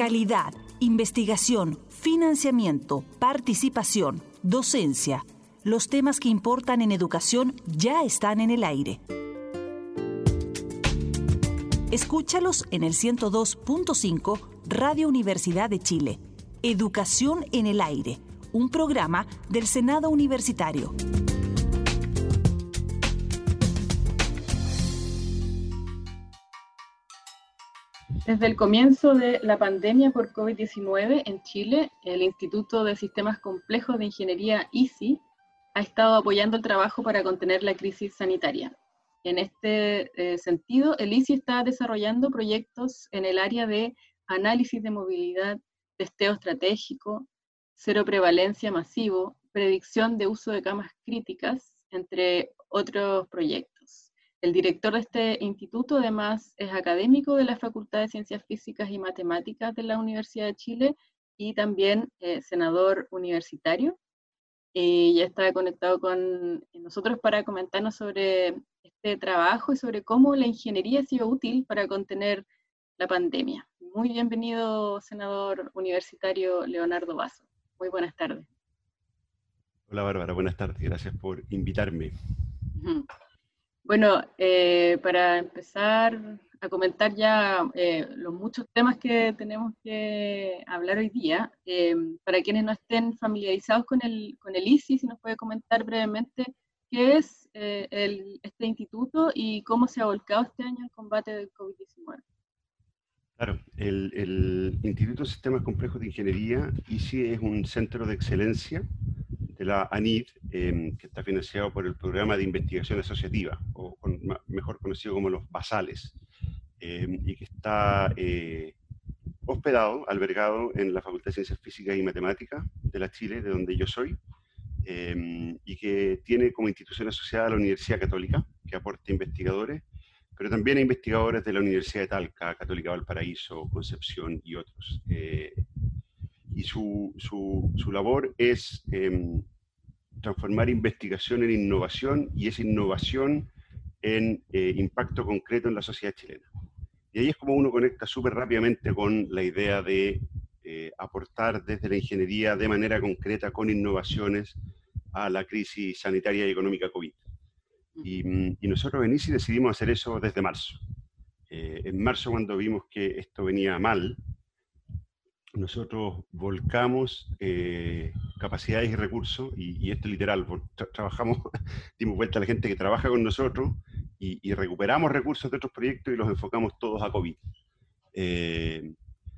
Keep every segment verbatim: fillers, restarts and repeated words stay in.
Calidad, investigación, financiamiento, participación, docencia. Los temas que importan en educación ya están en el aire. Escúchalos en el ciento dos punto cinco Radio Universidad de Chile. Educación en el aire, un programa del Senado Universitario. Desde el comienzo de la pandemia por COVID diecinueve en Chile, el Instituto de Sistemas Complejos de Ingeniería I S I ha estado apoyando el trabajo para contener la crisis sanitaria. En este eh, sentido, el I S I está desarrollando proyectos en el área de análisis de movilidad, testeo estratégico, cero prevalencia masivo, predicción de uso de camas críticas, entre otros proyectos. El director de este instituto, además, es académico de la Facultad de Ciencias Físicas y Matemáticas de la Universidad de Chile y también eh, senador universitario. Y ya está conectado con nosotros para comentarnos sobre este trabajo y sobre cómo la ingeniería ha sido útil para contener la pandemia. Muy bienvenido, senador universitario Leonardo Basso. Muy buenas tardes. Hola Bárbara, buenas tardes. Gracias por invitarme. Uh-huh. Bueno, eh, para empezar a comentar ya eh, los muchos temas que tenemos que hablar hoy día, eh, para quienes no estén familiarizados con el, con el I S I, si nos puede comentar brevemente qué es eh, el, este instituto y cómo se ha volcado este año el combate del COVID diecinueve. Claro, el, el Instituto de Sistemas Complejos de Ingeniería, I S I, es un centro de excelencia de la ANID, eh, que está financiado por el Programa de Investigación Asociativa, o con, mejor conocido como los BASALES, eh, y que está eh, hospedado, albergado en la Facultad de Ciencias Físicas y Matemáticas de la Chile, de donde yo soy, eh, y que tiene como institución asociada a la Universidad Católica, que aporta investigadores, pero también hay investigadores de la Universidad de Talca, Católica Valparaíso, Concepción y otros. Eh, y su, su, su labor es eh, transformar investigación en innovación y esa innovación en eh, impacto concreto en la sociedad chilena. Y ahí es como uno conecta súper rápidamente con la idea de eh, aportar desde la ingeniería de manera concreta con innovaciones a la crisis sanitaria y económica COVID. Y, y nosotros en I S I decidimos hacer eso desde marzo. Eh, en marzo, cuando vimos que esto venía mal, nosotros volcamos eh, capacidades y recursos, y, y esto es literal, tra trabajamos, dimos vuelta a la gente que trabaja con nosotros y, y recuperamos recursos de otros proyectos y los enfocamos todos a COVID. Eh,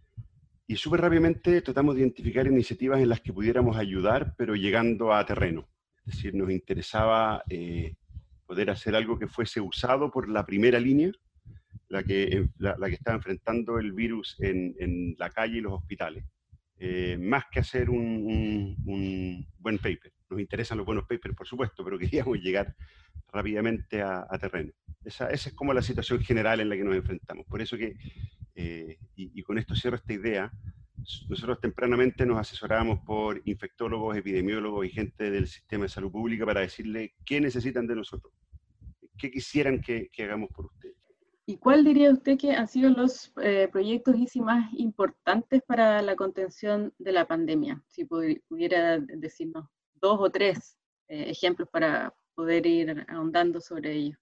y súper rápidamente tratamos de identificar iniciativas en las que pudiéramos ayudar, pero llegando a terreno. Es decir, nos interesaba eh, poder hacer algo que fuese usado por la primera línea, la que, la, la que está enfrentando el virus en, en la calle y los hospitales, eh, más que hacer un, un, un buen paper. Nos interesan los buenos papers, por supuesto, pero queríamos llegar rápidamente a, a terreno. Esa, esa es como la situación general en la que nos enfrentamos. Por eso que, eh, y, y con esto cierro esta idea, nosotros tempranamente nos asesoramos por infectólogos, epidemiólogos y gente del sistema de salud pública para decirle qué necesitan de nosotros, qué quisieran que, que hagamos por ustedes. ¿Y cuál diría usted que han sido los eh, proyectos I S I más importantes para la contención de la pandemia? Si pudiera decirnos dos o tres eh, ejemplos para poder ir ahondando sobre ello.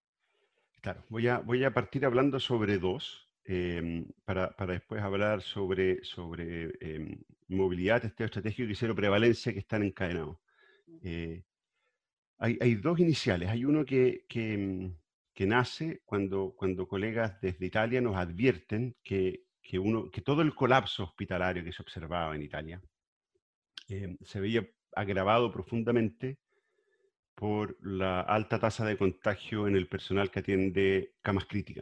Claro, voy a, voy a partir hablando sobre dos, eh, para, para después hablar sobre, sobre eh, movilidad, testeo estratégico y cero prevalencia que están encadenados. Eh, hay, hay dos iniciales. Hay uno que, que, que nace cuando, cuando colegas desde Italia nos advierten que, que, uno, que todo el colapso hospitalario que se observaba en Italia eh, se veía agravado profundamente por la alta tasa de contagio en el personal que atiende camas críticas.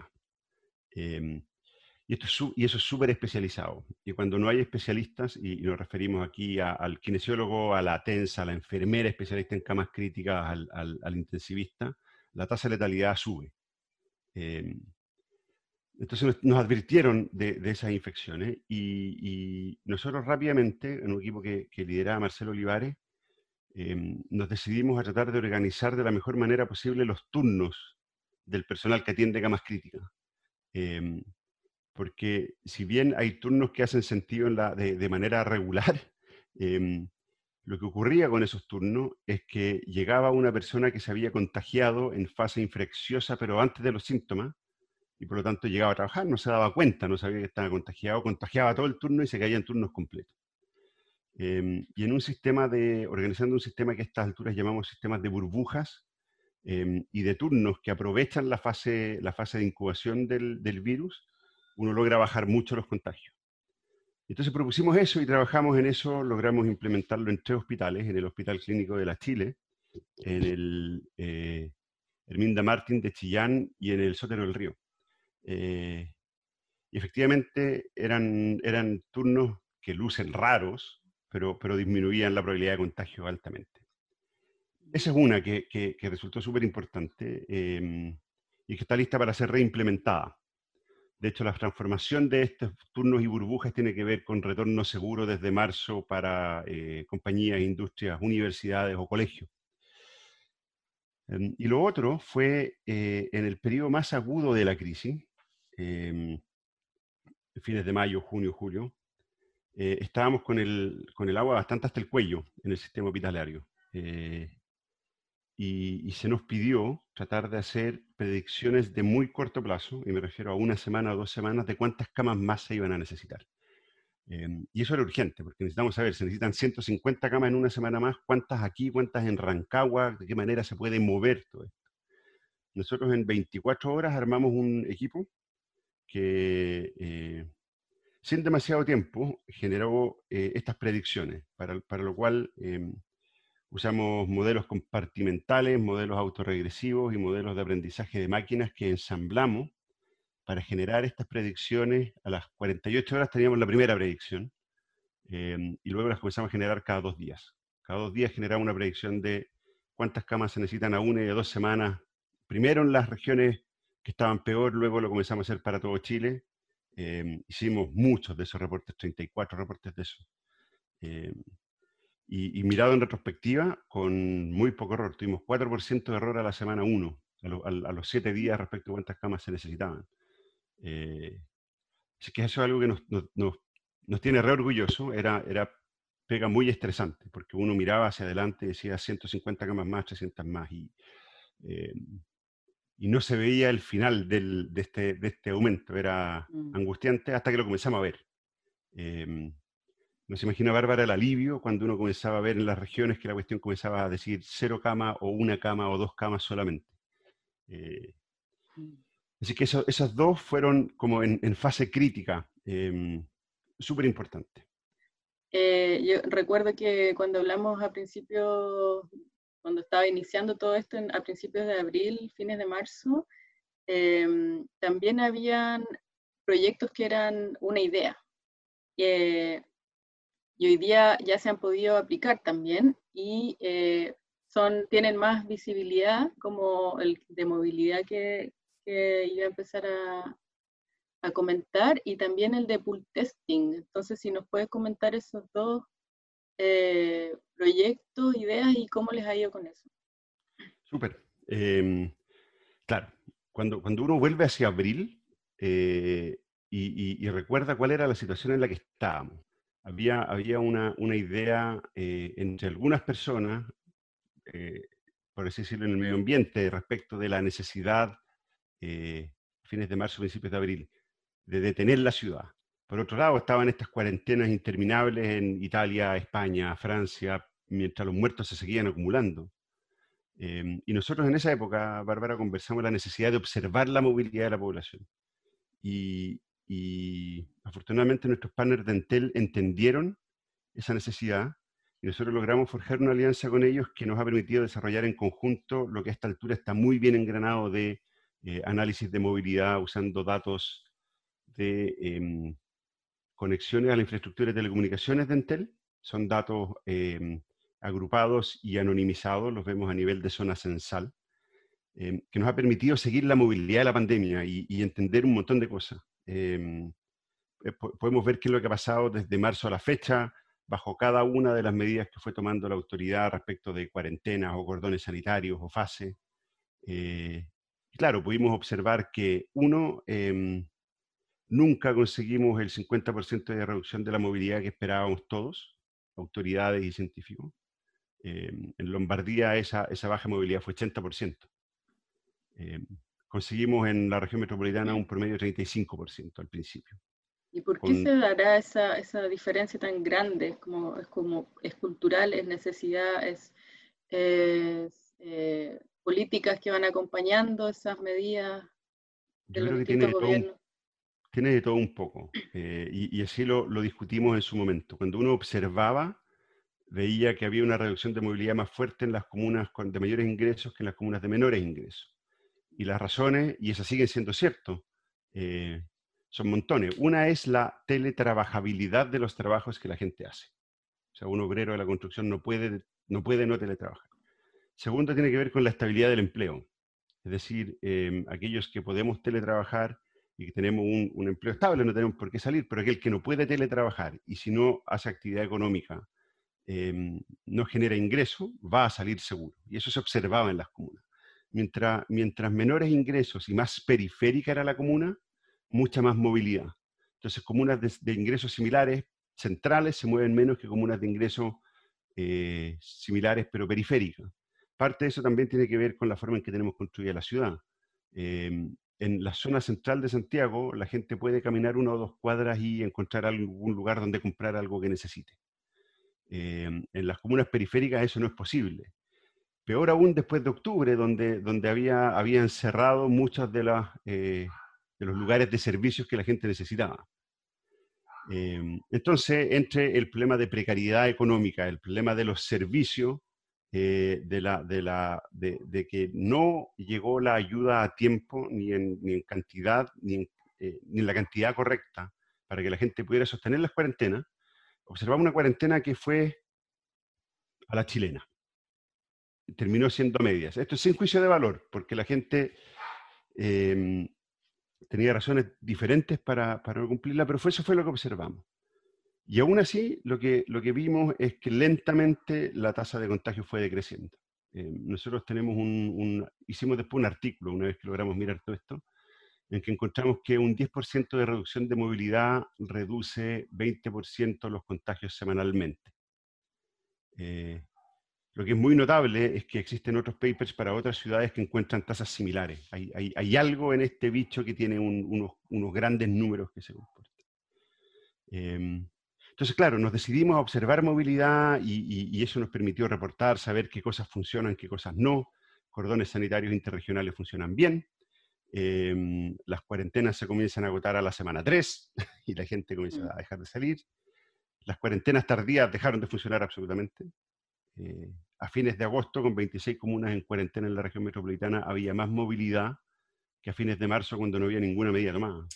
Eh, y, esto es y eso es súper especializado. Y cuando no hay especialistas, y, y nos referimos aquí a, al kinesiólogo, a la TENSA, a la enfermera especialista en camas críticas, al, al, al intensivista, la tasa de letalidad sube. Eh, entonces nos, nos advirtieron de, de esas infecciones y, y nosotros rápidamente, en un equipo que, que lideraba Marcelo Olivares, Eh, nos decidimos a tratar de organizar de la mejor manera posible los turnos del personal que atiende camas críticas. Eh, porque si bien hay turnos que hacen sentido en la, de, de manera regular, eh, lo que ocurría con esos turnos es que llegaba una persona que se había contagiado en fase infecciosa, pero antes de los síntomas, y por lo tanto llegaba a trabajar, no se daba cuenta, no sabía que estaba contagiado, contagiaba todo el turno y se caía en turnos completos. Eh, y en un sistema de, organizando un sistema que a estas alturas llamamos sistemas de burbujas eh, y de turnos que aprovechan la fase, la fase de incubación del, del virus, uno logra bajar mucho los contagios. Entonces propusimos eso y trabajamos en eso, logramos implementarlo en tres hospitales, en el Hospital Clínico de La Chile, en el eh, Herminda Martín de Chillán y en el Sótero del Río. Eh, y efectivamente eran, eran turnos que lucen raros, pero, pero disminuían la probabilidad de contagio altamente. Esa es una que, que, que resultó súper importante eh, y que está lista para ser reimplementada. De hecho, la transformación de estos turnos y burbujas tiene que ver con retorno seguro desde marzo para eh, compañías, industrias, universidades o colegios. Eh, y lo otro fue eh, en el periodo más agudo de la crisis, eh, fines de mayo, junio, julio, eh, estábamos con el, con el agua bastante hasta el cuello en el sistema hospitalario. Eh, y, y se nos pidió tratar de hacer predicciones de muy corto plazo, y me refiero a una semana o dos semanas, de cuántas camas más se iban a necesitar. Eh, y eso era urgente, porque necesitamos saber, se necesitan ciento cincuenta camas en una semana más, cuántas aquí, cuántas en Rancagua, de qué manera se puede mover todo esto. Nosotros en veinticuatro horas armamos un equipo que, eh, sin demasiado tiempo, generó eh, estas predicciones, para, para lo cual eh, usamos modelos compartimentales, modelos autorregresivos y modelos de aprendizaje de máquinas que ensamblamos para generar estas predicciones. A las cuarenta y ocho horas teníamos la primera predicción eh, y luego las comenzamos a generar cada dos días. Cada dos días generamos una predicción de cuántas camas se necesitan a una y a dos semanas. Primero en las regiones que estaban peor, luego lo comenzamos a hacer para todo Chile. Eh, hicimos muchos de esos reportes, treinta y cuatro reportes de eso. Eh, y, y mirado en retrospectiva, con muy poco error. Tuvimos cuatro por ciento de error a la semana uno, a, lo, a, a los siete días respecto a cuántas camas se necesitaban. Eh, así que eso es algo que nos, nos, nos, nos tiene re orgulloso. Era, era pega muy estresante, porque uno miraba hacia adelante y decía ciento cincuenta camas más, trescientas más, y, eh, y no se veía el final del, de, este, de este aumento. Era mm. angustiante hasta que lo comenzamos a ver. Eh, no se imagina, Bárbara, el alivio cuando uno comenzaba a ver en las regiones que la cuestión comenzaba a decir cero cama o una cama o dos camas solamente. Eh, así que eso, esas dos fueron como en, en fase crítica, eh, súper importante. Eh, yo recuerdo que cuando hablamos a principios, cuando estaba iniciando todo esto en, a principios de abril, fines de marzo, eh, también habían proyectos que eran una idea. Eh, y hoy día ya se han podido aplicar también y eh, son, tienen más visibilidad, como el de movilidad que, que iba a empezar a, a comentar, y también el de pool testing. Entonces, si nos puedes comentar esos dos eh, proyectos, ideas y cómo les ha ido con eso. Súper. Eh, claro, cuando, cuando uno vuelve hacia abril eh, y, y, y recuerda cuál era la situación en la que estábamos, había, había una, una idea eh, entre algunas personas, eh, por así decirlo, en el medio ambiente, respecto de la necesidad, eh, fines de marzo, principios de abril, de detener la ciudad. Por otro lado, estaban estas cuarentenas interminables en Italia, España, Francia, mientras los muertos se seguían acumulando. Eh, y nosotros en esa época, Bárbara, conversamos la necesidad de observar la movilidad de la población. Y, y afortunadamente nuestros partners de Entel entendieron esa necesidad y nosotros logramos forjar una alianza con ellos que nos ha permitido desarrollar en conjunto lo que a esta altura está muy bien engranado de eh, análisis de movilidad usando datos de eh, conexiones a la infraestructura de telecomunicaciones de Entel. Son datos eh, agrupados y anonimizados, los vemos a nivel de zona censal, eh, que nos ha permitido seguir la movilidad de la pandemia y, y entender un montón de cosas. Eh, podemos ver qué es lo que ha pasado desde marzo a la fecha, bajo cada una de las medidas que fue tomando la autoridad respecto de cuarentenas o cordones sanitarios o fases. Eh, claro, pudimos observar que, uno, eh, Nunca conseguimos el cincuenta por ciento de reducción de la movilidad que esperábamos todos, autoridades y científicos. Eh, en Lombardía esa, esa baja movilidad fue ochenta por ciento. Eh, conseguimos en la región metropolitana un promedio de treinta y cinco por ciento al principio. ¿Y por qué Con, se dará esa, esa diferencia tan grande? ¿Es, como, es, como, es cultural, es necesidad, es, es eh, políticas que van acompañando esas medidas de yo los creo que tiene distintos de todo un, gobiernos? tiene de todo un poco, eh, y, y así lo, lo discutimos en su momento. Cuando uno observaba, veía que había una reducción de movilidad más fuerte en las comunas con, de mayores ingresos que en las comunas de menores ingresos. Y las razones, y esas siguen siendo ciertas, eh, son montones. Una es la teletrabajabilidad de los trabajos que la gente hace. O sea, un obrero de la construcción no puede no, puede no teletrabajar. Segundo, tiene que ver con la estabilidad del empleo. Es decir, eh, aquellos que podemos teletrabajar y que tenemos un, un empleo estable, no tenemos por qué salir, pero aquel que no puede teletrabajar y si no hace actividad económica, eh, no genera ingreso, va a salir seguro. Y eso se observaba en las comunas. Mientras, mientras menores ingresos y más periférica era la comuna, mucha más movilidad. Entonces, comunas de, de ingresos similares, centrales, se mueven menos que comunas de ingresos eh, similares pero periféricas. Parte de eso también tiene que ver con la forma en que tenemos construida la ciudad. Eh, en la zona central de Santiago, la gente puede caminar una o dos cuadras y encontrar algún lugar donde comprar algo que necesite. Eh, en las comunas periféricas eso no es posible. Peor aún después de octubre, donde, donde había, habían cerrado muchos de, eh, de los lugares de servicios que la gente necesitaba. Eh, entonces, entre el problema de precariedad económica, el problema de los servicios, eh, de, la, de, la, de, de que no llegó la ayuda a tiempo, ni en, ni en cantidad, ni en, eh, ni en la cantidad correcta, para que la gente pudiera sostener las cuarentenas, observamos una cuarentena que fue a la chilena. Terminó siendo a medias. Esto es sin juicio de valor, porque la gente eh, tenía razones diferentes para, para no cumplirla, pero fue, eso fue lo que observamos. Y aún así, lo que, lo que vimos es que lentamente la tasa de contagio fue decreciendo. Eh, nosotros tenemos un, un, hicimos después un artículo, una vez que logramos mirar todo esto, en que encontramos que un diez por ciento de reducción de movilidad reduce veinte por ciento los contagios semanalmente. Eh, Lo que es muy notable es que existen otros papers para otras ciudades que encuentran tasas similares. Hay, hay, hay algo en este bicho que tiene un, unos, unos grandes números que se comportan. Eh, entonces, claro, nos decidimos a observar movilidad y, y, y eso nos permitió reportar, saber qué cosas funcionan, qué cosas no. Cordones sanitarios interregionales funcionan bien. Eh, las cuarentenas se comienzan a agotar a la semana tres y la gente comienza a dejar de salir. Las cuarentenas tardías dejaron de funcionar absolutamente. Eh, a fines de agosto, con veintiséis comunas en cuarentena en la región metropolitana, había más movilidad que a fines de marzo, cuando no había ninguna medida tomada.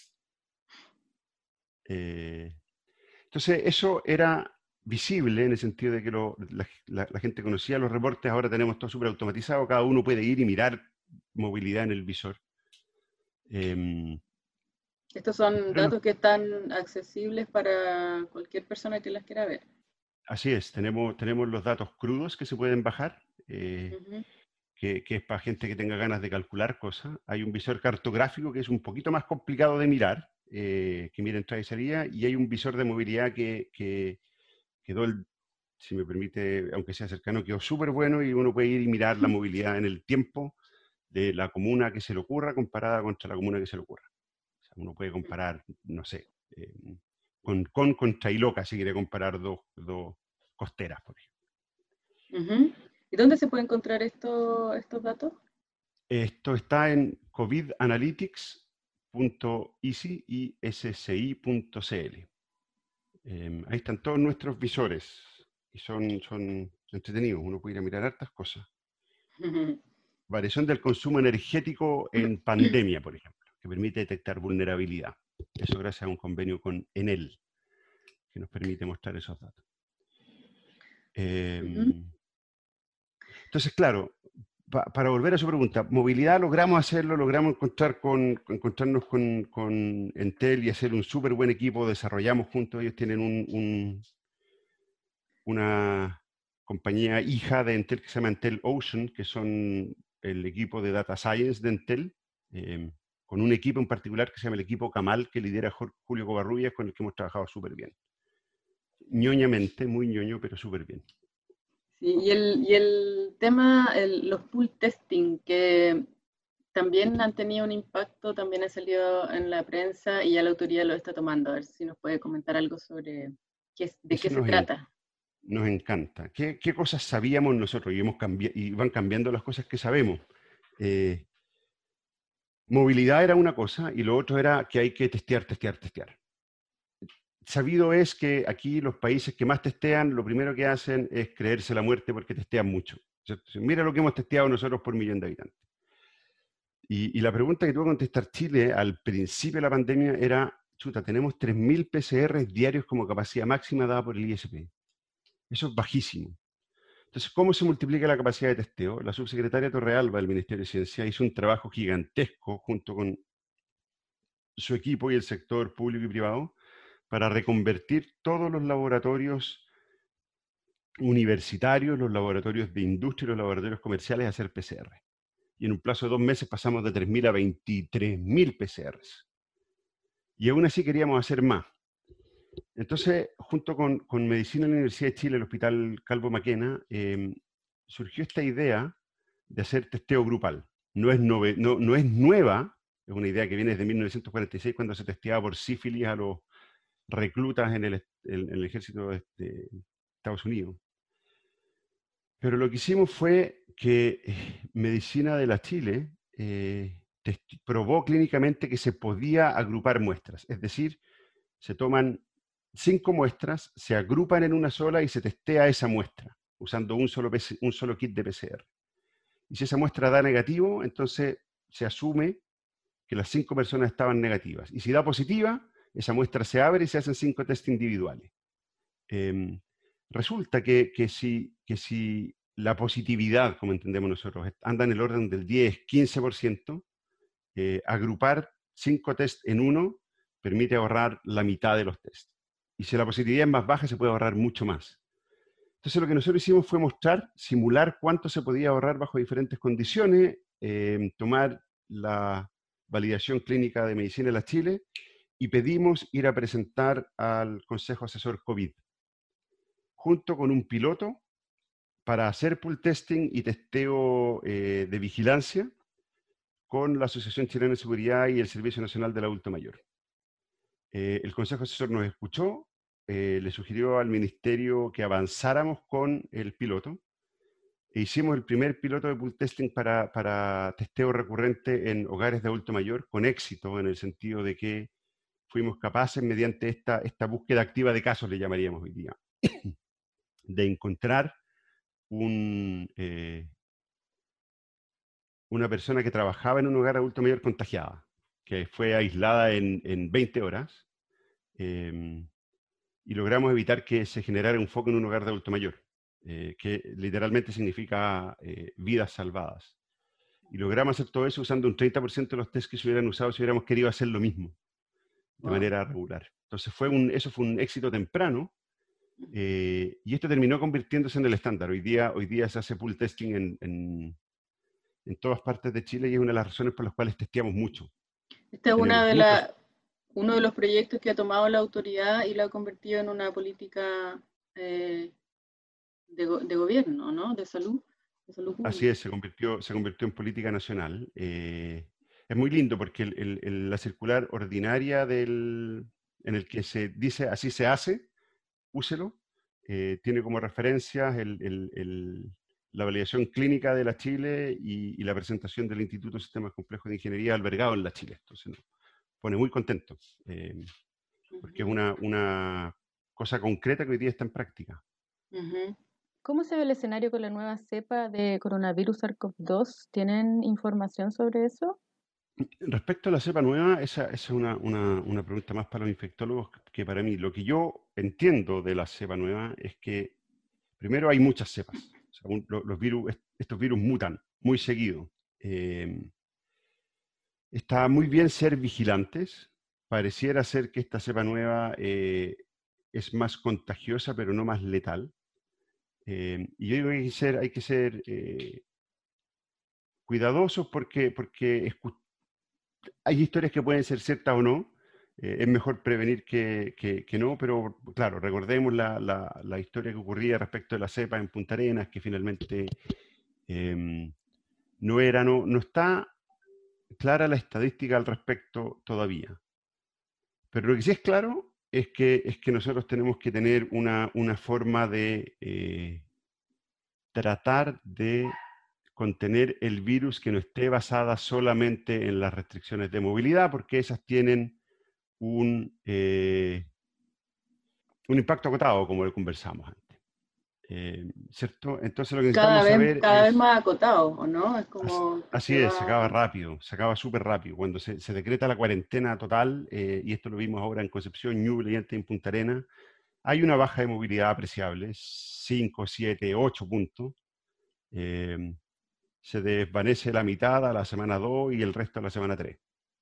Eh, entonces, eso era visible en el sentido de que lo, la, la, la gente conocía los reportes. Ahora tenemos todo súper automatizado, cada uno puede ir y mirar movilidad en el visor. Eh, Estos son pero no, datos que están accesibles para cualquier persona que las quiera ver. así es, tenemos, tenemos los datos crudos que se pueden bajar, eh, uh-huh. que, que es para gente que tenga ganas de calcular cosas. Hay un visor cartográfico que es un poquito más complicado de mirar, eh, que mira entrada y salida, y hay un visor de movilidad que, que quedó, el, si me permite, aunque sea cercano, quedó súper bueno y uno puede ir y mirar la movilidad en el tiempo de la comuna que se le ocurra comparada contra la comuna que se le ocurra. O sea, uno puede comparar, no sé, eh, con, con contra Iloca, si quiere comparar dos, dos costeras, por ejemplo. Uh-huh. ¿Y dónde se puede encontrar esto, estos datos? Esto está en covid analytics punto i s c i punto c l. Eh, ahí están todos nuestros visores y son, son entretenidos, uno puede ir a mirar hartas cosas. Uh-huh. Variación del consumo energético en pandemia, por ejemplo, que permite detectar vulnerabilidad. Eso gracias a un convenio con Enel, que nos permite mostrar esos datos. Eh, uh-huh. Entonces, claro, pa, para volver a su pregunta, movilidad logramos hacerlo, logramos encontrar con, encontrarnos con, con Entel y hacer un súper buen equipo, desarrollamos juntos, ellos tienen un, un, una compañía hija de Entel que se llama Entel Ocean, que son el equipo de Data Science de Entel, eh, con un equipo en particular que se llama el equipo Camal, que lidera Julio Covarrubias, con el que hemos trabajado súper bien. Ñoñamente, muy ñoño, pero súper bien. Sí, y, el, y el tema, el, los pool testing, que también han tenido un impacto, también ha salido en la prensa y ya la autoridad lo está tomando. A ver si nos puede comentar algo sobre qué, de Eso qué se nos, en, trata. nos encanta. ¿Qué, ¿Qué cosas sabíamos nosotros? Y, hemos cambi y van cambiando las cosas que sabemos. Eh, movilidad era una cosa y lo otro era que hay que testear, testear, testear. Sabido es que aquí los países que más testean, lo primero que hacen es creerse la muerte porque testean mucho. Mira lo que hemos testeado nosotros por millón de habitantes. Y, y la pregunta que tuvo que contestar Chile al principio de la pandemia era, chuta, tenemos tres mil P C R diarios como capacidad máxima dada por el I S P. Eso es bajísimo. Entonces, ¿cómo se multiplica la capacidad de testeo? La subsecretaria Torrealba del Ministerio de Ciencia hizo un trabajo gigantesco junto con su equipo y el sector público y privado para reconvertir todos los laboratorios universitarios, los laboratorios de industria y los laboratorios comerciales a hacer P C R. Y en un plazo de dos meses pasamos de tres mil a veintitrés mil P C Rs. Y aún así queríamos hacer más. Entonces, junto con, con Medicina en la Universidad de Chile, el Hospital Calvo Maquena, eh, surgió esta idea de hacer testeo grupal. No es, nove, no, no es nueva, es una idea que viene desde mil novecientos cuarenta y seis, cuando se testeaba por sífilis a los reclutas en el, en el ejército de, de Estados Unidos. Pero lo que hicimos fue que eh, Medicina de la Chile eh, probó clínicamente que se podía agrupar muestras. Es decir, se toman cinco muestras, se agrupan en una sola y se testea esa muestra, usando un solo, un solo kit de P C R. Y si esa muestra da negativo, entonces se asume que las cinco personas estaban negativas. Y si da positiva, esa muestra se abre y se hacen cinco test individuales. Eh, resulta que, que, si, que si la positividad, como entendemos nosotros, anda en el orden del diez, quince por ciento, eh, agrupar cinco test en uno permite ahorrar la mitad de los test. Y si la positividad es más baja, se puede ahorrar mucho más. Entonces lo que nosotros hicimos fue mostrar, simular cuánto se podía ahorrar bajo diferentes condiciones, eh, tomar la validación clínica de Medicina de la Chile y pedimos ir a presentar al Consejo Asesor COVID, junto con un piloto para hacer pool testing y testeo eh, de vigilancia con la Asociación Chilena de Seguridad y el Servicio Nacional del Adulto Mayor. Eh, el Consejo Asesor nos escuchó, eh, le sugirió al Ministerio que avanzáramos con el piloto e hicimos el primer piloto de pool testing para, para testeo recurrente en hogares de adulto mayor con éxito, en el sentido de que fuimos capaces, mediante esta, esta búsqueda activa de casos, le llamaríamos hoy día, de encontrar un, eh, una persona que trabajaba en un hogar adulto mayor contagiada, que fue aislada en, en veinte horas, eh, y logramos evitar que se generara un foco en un hogar de adulto mayor, eh, que literalmente significa eh, vidas salvadas. Y logramos hacer todo eso usando un treinta por ciento de los test que se hubieran usado si hubiéramos querido hacer lo mismo, de wow. manera regular. Entonces fue un, eso fue un éxito temprano, eh, y esto terminó convirtiéndose en el estándar. Hoy día, hoy día se hace pool testing en, en, en todas partes de Chile y es una de las razones por las cuales testeamos mucho. Esta es una de la, uno de los proyectos que ha tomado la autoridad y lo ha convertido en una política eh, de, de gobierno, ¿no? De salud. De salud pública. Así es, se convirtió, se convirtió en política nacional. Eh, es muy lindo porque el, el, el, la circular ordinaria del, en el que se dice así se hace, úselo, eh, tiene como referencias el, el, el, la validación clínica de la Chile y, y la presentación del Instituto de Sistemas Complejos de Ingeniería albergado en la Chile. Entonces nos pone muy contento, eh, porque uh-huh. es una, una cosa concreta que hoy día está en práctica. Uh-huh. ¿Cómo se ve el escenario con la nueva cepa de coronavirus SARS-CoV dos? ¿Tienen información sobre eso? Respecto a la cepa nueva, esa, esa es una, una, una pregunta más para los infectólogos que para mí. Lo que yo entiendo de la cepa nueva es que, primero, hay muchas cepas. O sea, un, los virus, estos virus mutan muy seguido. Eh, está muy bien ser vigilantes. Pareciera ser que esta cepa nueva eh, es más contagiosa, pero no más letal. Eh, y yo digo que hay que ser, hay que ser eh, cuidadosos porque, porque escu- hay historias que pueden ser ciertas o no. Eh, es mejor prevenir que, que, que no, pero claro, recordemos la, la, la historia que ocurría respecto de la cepa en Punta Arenas, que finalmente eh, no era, no, no está clara la estadística al respecto todavía. Pero lo que sí es claro es que, es que nosotros tenemos que tener una, una forma de eh, tratar de contener el virus que no esté basada solamente en las restricciones de movilidad, porque esas tienen un, eh, un impacto acotado, como lo conversamos antes. Eh, ¿Cierto? Entonces lo que Cada necesitamos vez, saber cada vez es... más acotado, ¿o no? Es Así, como que así se es, se acaba va... rápido, se acaba súper rápido. Cuando se, se decreta la cuarentena total, eh, y esto lo vimos ahora en Concepción, Ñuble y antes en Punta Arenas, hay una baja de movilidad apreciable, cinco, siete, ocho puntos. Eh, se desvanece la mitad a la semana dos y el resto a la semana tres.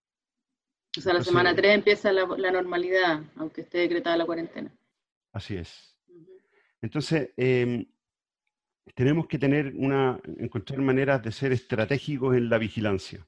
O sea, la semana Entonces, tres empieza la, la normalidad, aunque esté decretada la cuarentena. así es. Uh-huh. Entonces, eh, tenemos que tener una, encontrar maneras de ser estratégicos en la vigilancia.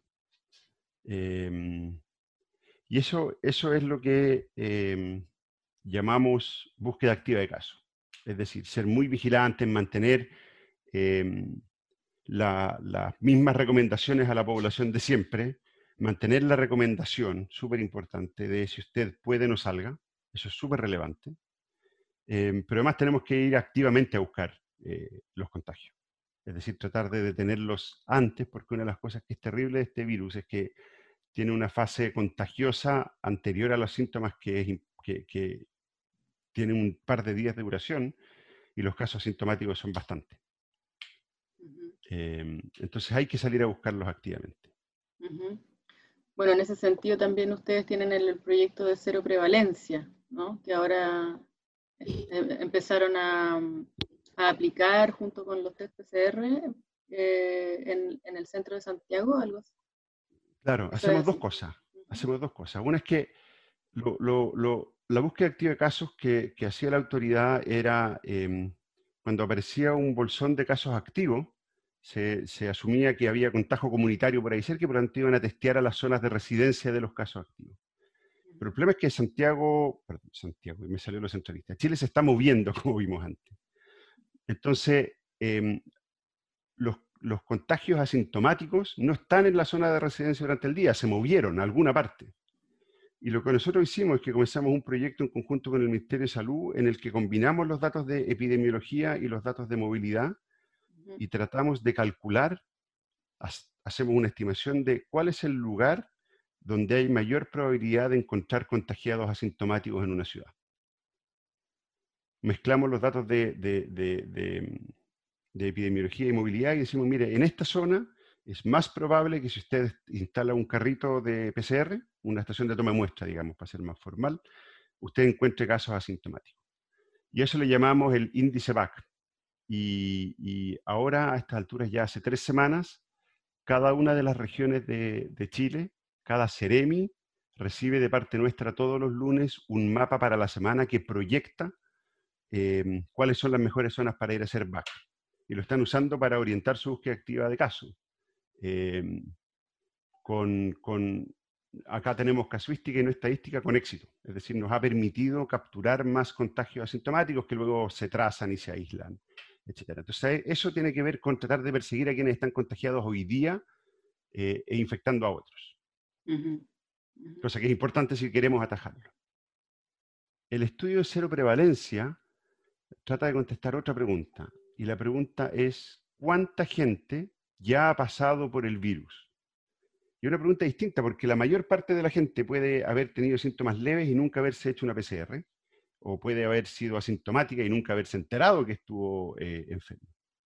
Eh, y eso, eso es lo que eh, llamamos búsqueda activa de casos. Es decir, ser muy vigilantes, mantener eh, la, las mismas recomendaciones a la población de siempre, mantener la recomendación, súper importante, de si usted puede no salga, eso es súper relevante, eh, pero además tenemos que ir activamente a buscar eh, los contagios. Es decir, tratar de detenerlos antes, porque una de las cosas que es terrible de este virus es que tiene una fase contagiosa anterior a los síntomas que, es, que, que tiene un par de días de duración, y los casos asintomáticos son bastantes. Uh-huh. Eh, entonces hay que salir a buscarlos activamente. Uh-huh. Bueno, en ese sentido también ustedes tienen el proyecto de cero prevalencia, ¿no? Que ahora eh, empezaron a, a aplicar junto con los test P C R eh, en, en el centro de Santiago, algo así. Claro, Eso hacemos es dos así. cosas. Uh-huh. Hacemos dos cosas. Una es que lo, lo, lo, la búsqueda activa de casos que, que hacía la autoridad era, eh, cuando aparecía un bolsón de casos activos, se, se asumía que había contagio comunitario por ahí cerca y por lo tanto iban a testear a las zonas de residencia de los casos activos. Pero el problema es que Santiago, perdón, Santiago, me salió lo centralista, Chile se está moviendo, como vimos antes. Entonces, eh, los, los contagios asintomáticos no están en la zona de residencia durante el día, se movieron a alguna parte. Y lo que nosotros hicimos es que comenzamos un proyecto en conjunto con el Ministerio de Salud en el que combinamos los datos de epidemiología y los datos de movilidad y tratamos de calcular, hacemos una estimación de cuál es el lugar donde hay mayor probabilidad de encontrar contagiados asintomáticos en una ciudad. Mezclamos los datos de, de, de, de, de epidemiología y movilidad y decimos, mire, en esta zona es más probable que si usted instala un carrito de P C R, una estación de toma de muestra, digamos, para ser más formal, usted encuentre casos asintomáticos. Y eso le llamamos el índice B A C. Y, y ahora, a estas alturas, ya hace tres semanas, cada una de las regiones de, de Chile, cada Ceremi, recibe de parte nuestra todos los lunes un mapa para la semana que proyecta eh, cuáles son las mejores zonas para ir a hacer B A C. Y lo están usando para orientar su búsqueda activa de casos. Eh, con, con, acá tenemos casuística y no estadística con éxito. Es decir, nos ha permitido capturar más contagios asintomáticos que luego se trazan y se aíslan, etcétera. Entonces, eso tiene que ver con tratar de perseguir a quienes están contagiados hoy día eh, e infectando a otros. Uh-huh. Uh-huh. Cosa que es importante si queremos atajarlo. El estudio de cero prevalencia trata de contestar otra pregunta. Y la pregunta es, ¿cuánta gente ya ha pasado por el virus? Y una pregunta distinta, porque la mayor parte de la gente puede haber tenido síntomas leves y nunca haberse hecho una P C R, o puede haber sido asintomática y nunca haberse enterado que estuvo eh, enfermo.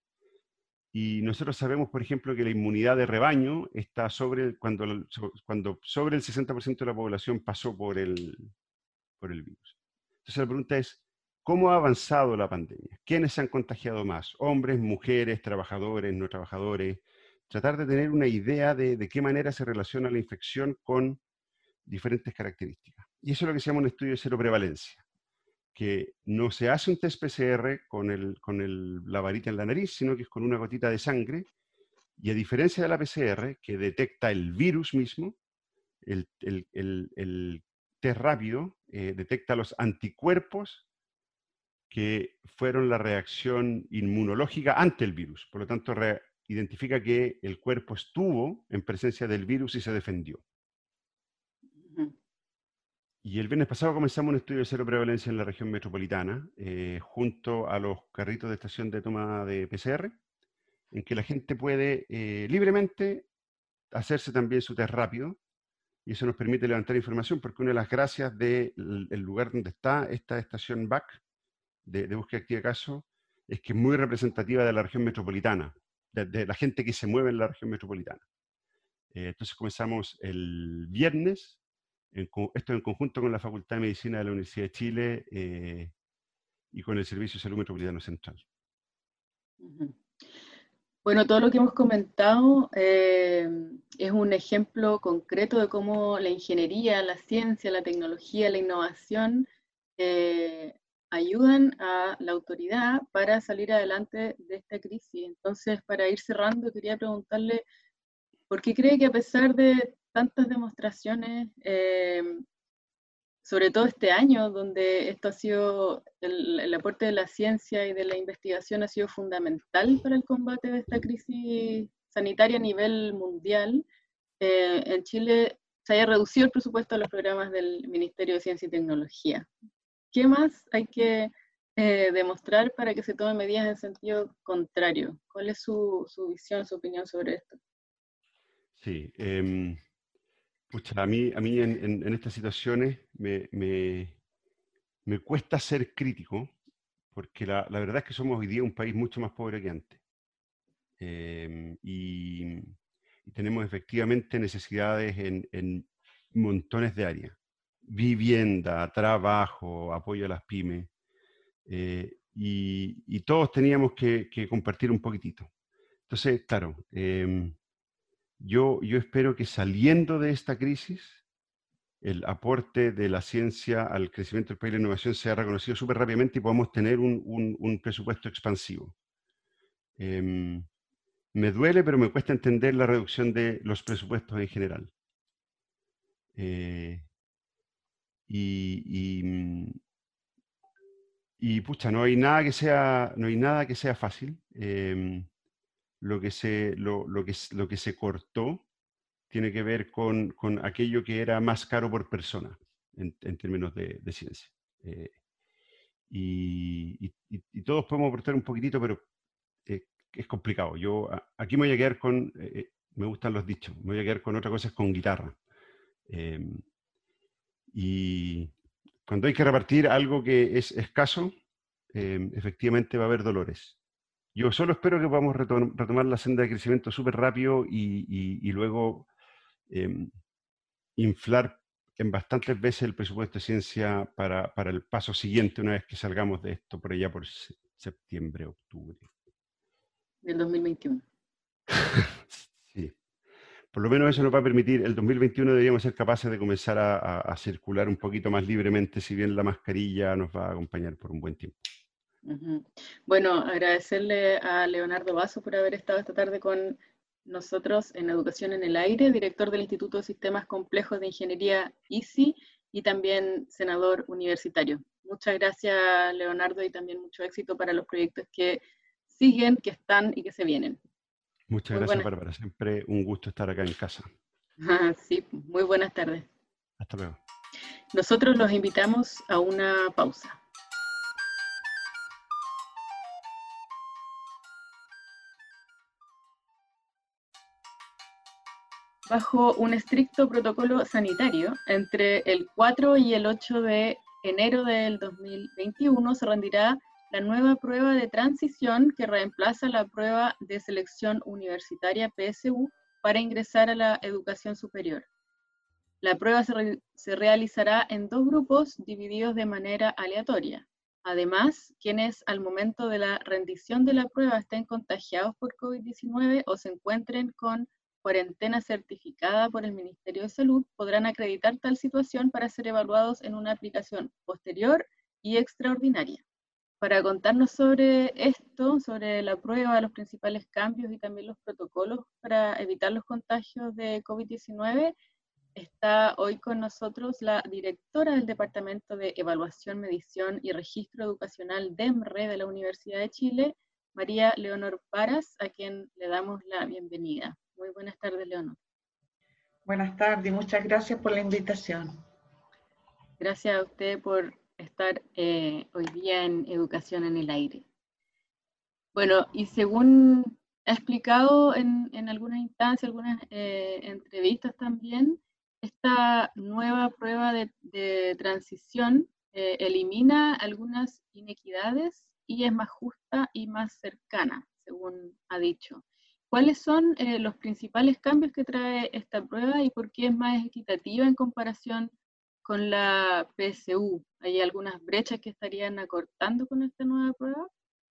Y nosotros sabemos, por ejemplo, que la inmunidad de rebaño está sobre, cuando, cuando sobre el sesenta por ciento de la población pasó por el, por el virus. Entonces la pregunta es, ¿cómo ha avanzado la pandemia? ¿Quiénes se han contagiado más? ¿Hombres, mujeres, trabajadores, no trabajadores? Tratar de tener una idea de, de qué manera se relaciona la infección con diferentes características. Y eso es lo que se llama un estudio de cero prevalencia, que no se hace un test P C R con, el, con el, la varita en la nariz, sino que es con una gotita de sangre, y a diferencia de la P C R, que detecta el virus mismo, el, el, el, el test rápido eh, detecta los anticuerpos que fueron la reacción inmunológica ante el virus. Por lo tanto, identifica que el cuerpo estuvo en presencia del virus y se defendió. Ujú. Y el viernes pasado comenzamos un estudio de cero prevalencia en la región metropolitana, eh, junto a los carritos de estación de toma de P C R, en que la gente puede eh, libremente hacerse también su test rápido, y eso nos permite levantar información, porque una de las gracias del lugar donde está esta estación B A C, de, de búsqueda activa de casos, es que es muy representativa de la región metropolitana, de, de la gente que se mueve en la región metropolitana. Eh, entonces comenzamos el viernes, en, esto en conjunto con la Facultad de Medicina de la Universidad de Chile eh, y con el Servicio de Salud Metropolitano Central. Ujú. Bueno, todo lo que hemos comentado eh, es un ejemplo concreto de cómo la ingeniería, la ciencia, la tecnología, la innovación eh, ayudan a la autoridad para salir adelante de esta crisis. Entonces, para ir cerrando, quería preguntarle, ¿por qué cree que a pesar de tantas demostraciones, eh, sobre todo este año, donde esto ha sido, el, el aporte de la ciencia y de la investigación ha sido fundamental para el combate de esta crisis sanitaria a nivel mundial, eh, en Chile se haya reducido el presupuesto a los programas del Ministerio de Ciencia y Tecnología? ¿Qué más hay que eh, demostrar para que se tomen medidas en sentido contrario? ¿Cuál es su, su visión, su opinión sobre esto? Sí, eh, pucha, a mí, a mí en, en, en estas situaciones me, me, me cuesta ser crítico, porque la, la verdad es que somos hoy día un país mucho más pobre que antes. Eh, y, y tenemos efectivamente necesidades en, en montones de áreas. Vivienda, trabajo, apoyo a las pymes. Eh, y, y todos teníamos que, que compartir un poquitito. Entonces, claro, eh, yo, yo espero que saliendo de esta crisis, el aporte de la ciencia al crecimiento del país y la innovación sea reconocido súper rápidamente y podamos tener un, un, un presupuesto expansivo. Eh, me duele, pero me cuesta entender la reducción de los presupuestos en general. Eh, y, y, y, pucha, no hay nada que sea, no hay nada que sea fácil. Eh, lo, que se, lo, lo, que, lo que se cortó tiene que ver con, con aquello que era más caro por persona en, en términos de, de ciencia. Eh, y, y, y todos podemos aportar un poquitito, pero eh, es complicado. Yo a, aquí me voy a quedar con, eh, me gustan los dichos, me voy a quedar con otra cosa, es con guitarra. Eh, y cuando hay que repartir algo que es escaso, eh, efectivamente va a haber dolores. Yo solo espero que podamos retom retomar la senda de crecimiento súper rápido y, y, y luego eh, inflar en bastantes veces el presupuesto de ciencia para, para el paso siguiente, una vez que salgamos de esto, por allá por septiembre, octubre. Del dos mil veintiuno. Sí. Por lo menos eso nos va a permitir, el dos mil veintiuno deberíamos ser capaces de comenzar a, a, a circular un poquito más libremente, si bien la mascarilla nos va a acompañar por un buen tiempo. Uh-huh. Bueno, agradecerle a Leonardo Basso por haber estado esta tarde con nosotros en Educación en el Aire, director del Instituto de Sistemas Complejos de Ingeniería I C I y también senador universitario. Muchas gracias, Leonardo, y también mucho éxito para los proyectos que siguen, que están y que se vienen. Muchas muy gracias, buenas... Bárbara. Siempre un gusto estar acá en casa. Sí, muy buenas tardes. Hasta luego. Nosotros los invitamos a una pausa. Bajo un estricto protocolo sanitario, entre el cuatro y el ocho de enero del dos mil veintiuno se rendirá la nueva prueba de transición que reemplaza la prueba de selección universitaria P S U para ingresar a la educación superior. La prueba se, re se realizará en dos grupos divididos de manera aleatoria. Además, quienes al momento de la rendición de la prueba estén contagiados por COVID diecinueve o se encuentren con cuarentena certificada por el Ministerio de Salud podrán acreditar tal situación para ser evaluados en una aplicación posterior y extraordinaria. Para contarnos sobre esto, sobre la prueba, los principales cambios y también los protocolos para evitar los contagios de COVID diecinueve, Está hoy con nosotros la directora del Departamento de Evaluación, Medición y Registro Educacional DEMRE de la Universidad de Chile, María Leonor Paras, a quien le damos la bienvenida. Muy buenas tardes, Leonor. Buenas tardes, muchas gracias por la invitación. Gracias a usted por estar eh, hoy día en Educación en el Aire. Bueno, y según ha explicado en, en algunas instancias, algunas eh, entrevistas también, esta nueva prueba de, de transición eh, elimina algunas inequidades y es más justa y más cercana, según ha dicho. ¿Cuáles son eh, los principales cambios que trae esta prueba y por qué es más equitativa en comparación con la P S U? ¿Hay algunas brechas que estarían acortando con esta nueva prueba?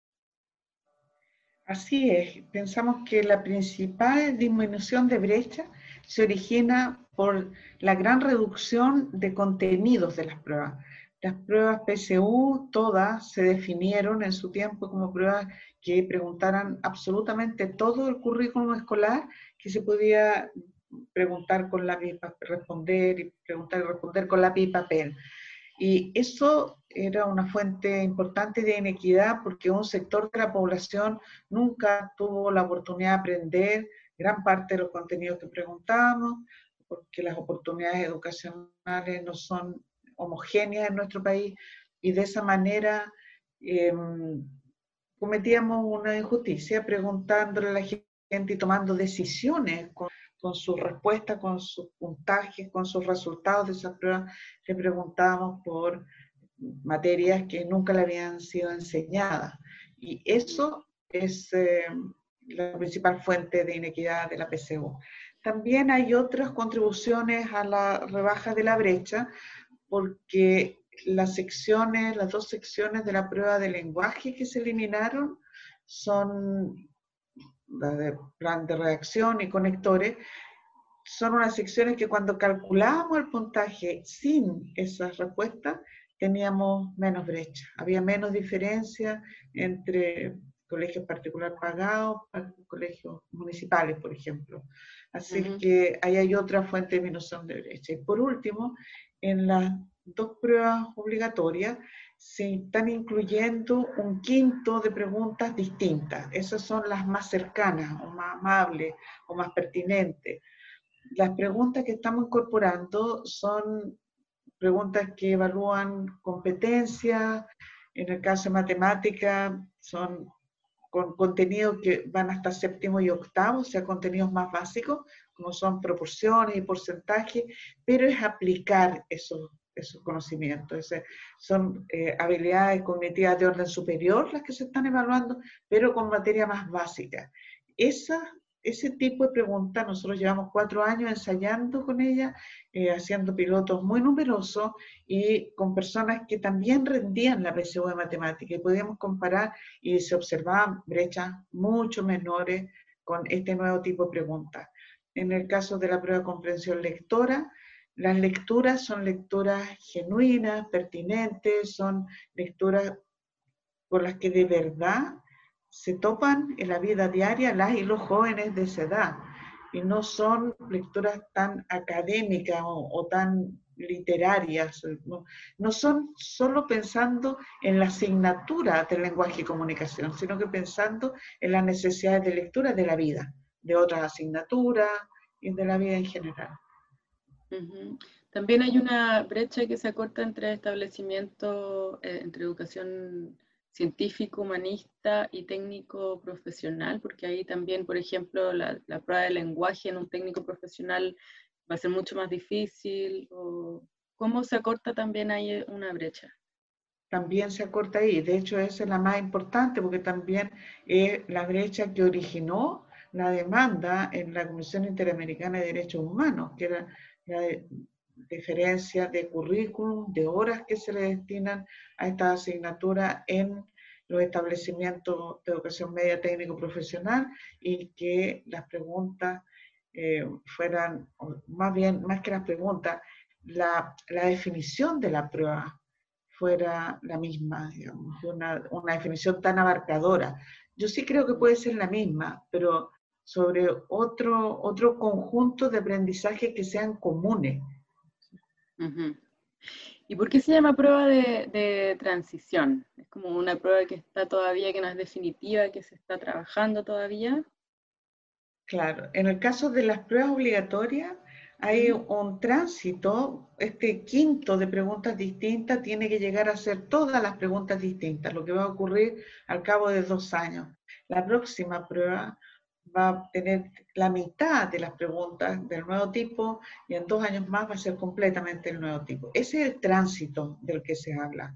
Así es, pensamos que la principal disminución de brecha se origina por la gran reducción de contenidos de las pruebas. Las pruebas P S U todas se definieron en su tiempo como pruebas que preguntaran absolutamente todo el currículum escolar que se podía preguntar con lápiz, responder y preguntar y responder con lápiz y papel. Y eso era una fuente importante de inequidad porque un sector de la población nunca tuvo la oportunidad de aprender gran parte de los contenidos que preguntábamos, porque las oportunidades educacionales no son homogéneas en nuestro país, y de esa manera eh, cometíamos una injusticia preguntándole a la gente y tomando decisiones con, con sus respuestas, con sus puntajes, con sus resultados de esas pruebas. Le preguntábamos por materias que nunca le habían sido enseñadas. Y eso es eh, la principal fuente de inequidad de la P S U. También hay otras contribuciones a la rebaja de la brecha, porque las secciones, las dos secciones de la prueba de lenguaje que se eliminaron son las de plan de redacción y conectores. Son unas secciones que cuando calculábamos el puntaje sin esas respuestas, teníamos menos brecha. Había menos diferencia entre colegios particulares pagados y colegios municipales, por ejemplo. Así uh-huh. que ahí hay otra fuente de disminución de brecha. Y por último, en las dos pruebas obligatorias se están incluyendo un quinto de preguntas distintas. Esas son las más cercanas, o más amables, o más pertinentes. Las preguntas que estamos incorporando son preguntas que evalúan competencias, en el caso de matemática son con contenidos que van hasta séptimo y octavo, o sea, contenidos más básicos, como son proporciones y porcentajes, pero es aplicar esos, esos conocimientos. Es decir, son eh, habilidades cognitivas de orden superior las que se están evaluando, pero con materia más básica. Esa Ese tipo de preguntas, nosotros llevamos cuatro años ensayando con ella, eh, haciendo pilotos muy numerosos y con personas que también rendían la P S U de matemática, y podíamos comparar y se observaban brechas mucho menores con este nuevo tipo de preguntas. En el caso de la prueba de comprensión lectora, las lecturas son lecturas genuinas, pertinentes, son lecturas por las que de verdad se topan en la vida diaria las y los jóvenes de esa edad, y no son lecturas tan académicas o, o tan literarias, no, no son solo pensando en la asignatura del lenguaje y comunicación, sino que pensando en las necesidades de lectura de la vida, de otras asignaturas y de la vida en general. Uh-huh. También hay una brecha que se acorta entre establecimientos, eh, entre educación científico, humanista y técnico profesional, porque ahí también, por ejemplo, la, la prueba de lenguaje en un técnico profesional va a ser mucho más difícil. O, ¿cómo se acorta también ahí una brecha? También se acorta ahí, de hecho esa es la más importante, porque también es la brecha que originó la demanda en la Comisión Interamericana de Derechos Humanos, que era la de, diferencia de currículum, de horas que se le destinan a esta asignatura en los establecimientos de educación media técnico profesional, y que las preguntas eh, fueran, más bien, más que las preguntas, la, la definición de la prueba fuera la misma, digamos, una, una definición tan abarcadora. Yo sí creo que puede ser la misma, pero sobre otro, otro conjunto de aprendizajes que sean comunes. Uh-huh. ¿Y por qué se llama prueba de, de transición? ¿Es como una prueba que está todavía, que no es definitiva, que se está trabajando todavía? Claro, en el caso de las pruebas obligatorias hay un tránsito, este quinto de preguntas distintas tiene que llegar a ser todas las preguntas distintas, lo que va a ocurrir al cabo de dos años. La próxima prueba va a tener la mitad de las preguntas del nuevo tipo y en dos años más va a ser completamente el nuevo tipo. Ese es el tránsito del que se habla.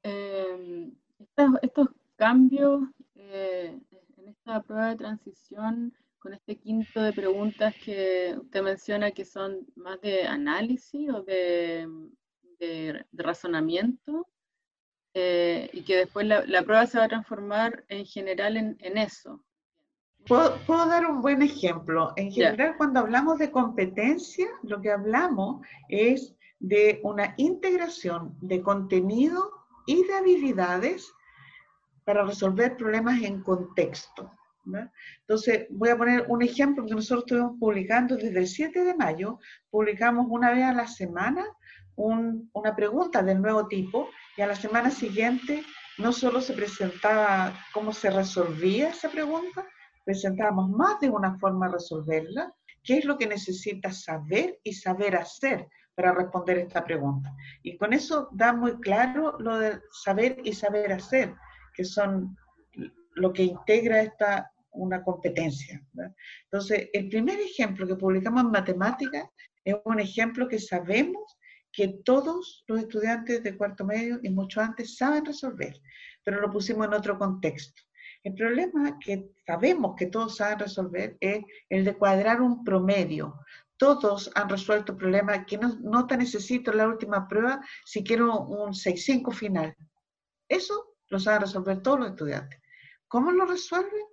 Eh, estos, estos cambios eh, en esta prueba de transición, con este quinto de preguntas que usted menciona que son más de análisis o de, de, de razonamiento, eh, y que después la, la prueba se va a transformar en general en, en eso. ¿Puedo, puedo dar un buen ejemplo? En general, yeah. Cuando hablamos de competencia, lo que hablamos es de una integración de contenido y de habilidades para resolver problemas en contexto, ¿no? Entonces, voy a poner un ejemplo que nosotros estuvimos publicando desde el siete de mayo, publicamos una vez a la semana un, una pregunta del nuevo tipo, y a la semana siguiente no solo se presentaba cómo se resolvía esa pregunta, presentábamos más de una forma de resolverla, qué es lo que necesitas saber y saber hacer para responder esta pregunta. Y con eso da muy claro lo de saber y saber hacer, que son lo que integra esta, una competencia, ¿verdad? Entonces, el primer ejemplo que publicamos en matemáticas es un ejemplo que sabemos que todos los estudiantes de cuarto medio y mucho antes saben resolver, pero lo pusimos en otro contexto. El problema que sabemos que todos saben resolver es el de cuadrar un promedio. Todos han resuelto problemas que no, no te necesito en la última prueba si quiero un seis cinco final. Eso lo saben resolver todos los estudiantes. ¿Cómo lo resuelven?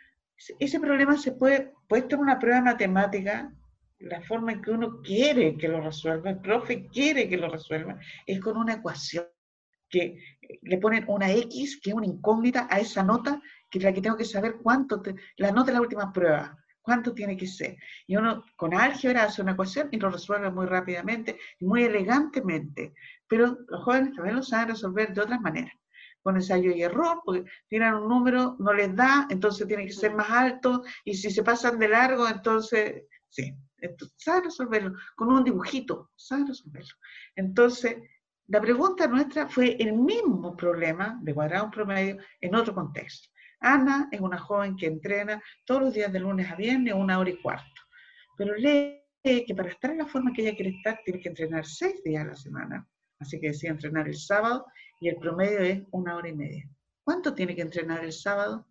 Ese problema se puede, puede estar en una prueba matemática, la forma en que uno quiere que lo resuelva, el profe quiere que lo resuelva, es con una ecuación, que le ponen una X, que es una incógnita, a esa nota, que es la que tengo que saber cuánto, te, la nota de la última prueba, cuánto tiene que ser. Y uno con álgebra hace una ecuación y lo resuelve muy rápidamente, y muy elegantemente, pero los jóvenes también lo saben resolver de otras maneras, con ensayo y error, porque tienen un número, no les da, entonces tiene que ser más alto, y si se pasan de largo, entonces, sí, entonces, saben resolverlo, con un dibujito, saben resolverlo. Entonces, la pregunta nuestra fue el mismo problema de cuadrar un promedio en otro contexto. Ana es una joven que entrena todos los días de lunes a viernes, una hora y cuarto, pero lee que para estar en la forma que ella quiere estar, tiene que entrenar seis días a la semana, así que decide entrenar el sábado, y el promedio es una hora y media. ¿Cuánto tiene que entrenar el sábado?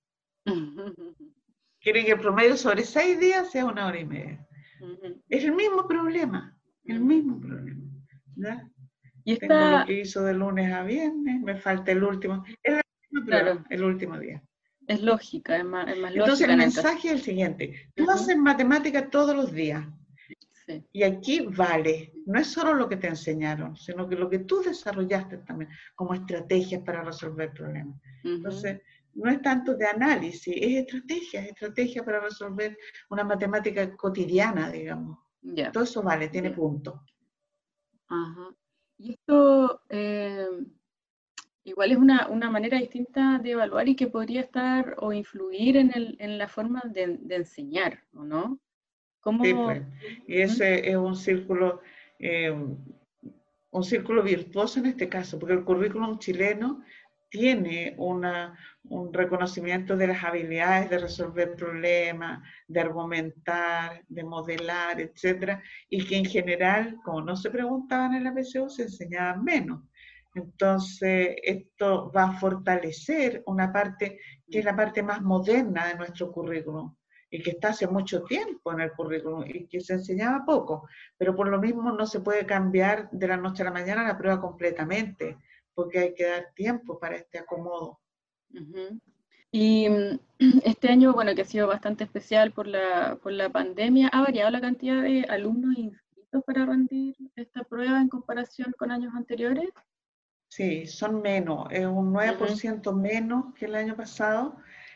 Quiere que el promedio sobre seis días sea una hora y media. Es el mismo problema, el mismo problema, ¿ya? Y esta... Tengo lo que hizo de lunes a viernes, me falta el último, es la misma prueba, claro, el último día. Es lógica, es más, es más Entonces lógica. El mensaje es el siguiente, tú uh-huh. haces matemáticas todos los días, sí. Y aquí vale, no es solo lo que te enseñaron, sino que lo que tú desarrollaste también, como estrategias para resolver problemas. Uh-huh. Entonces, no es tanto de análisis, es estrategia, es estrategia para resolver una matemática cotidiana, digamos. Yeah. Todo eso vale, tiene yeah. punto. Ajá. Uh-huh. Y esto eh, igual es una, una manera distinta de evaluar y que podría estar o influir en, el, en la forma de, de enseñar, ¿o no? ¿Cómo? Sí, pues. Y ese ¿Mm? es un círculo, eh, un círculo virtuoso en este caso, porque el currículum chileno tiene una, un reconocimiento de las habilidades de resolver problemas, de argumentar, de modelar, etcétera, y que en general, como no se preguntaban en la P C U, se enseñaban menos. Entonces, esto va a fortalecer una parte que es la parte más moderna de nuestro currículum, y que está hace mucho tiempo en el currículum, y que se enseñaba poco, pero por lo mismo no se puede cambiar de la noche a la mañana la prueba completamente, porque hay que dar tiempo para este acomodo. Uh-huh. Y este año, bueno, que ha sido bastante especial por la, por la pandemia, ¿ha variado la cantidad de alumnos inscritos para rendir esta prueba en comparación con años anteriores? Sí, son menos, es un nueve por ciento uh-huh. menos que el año pasado,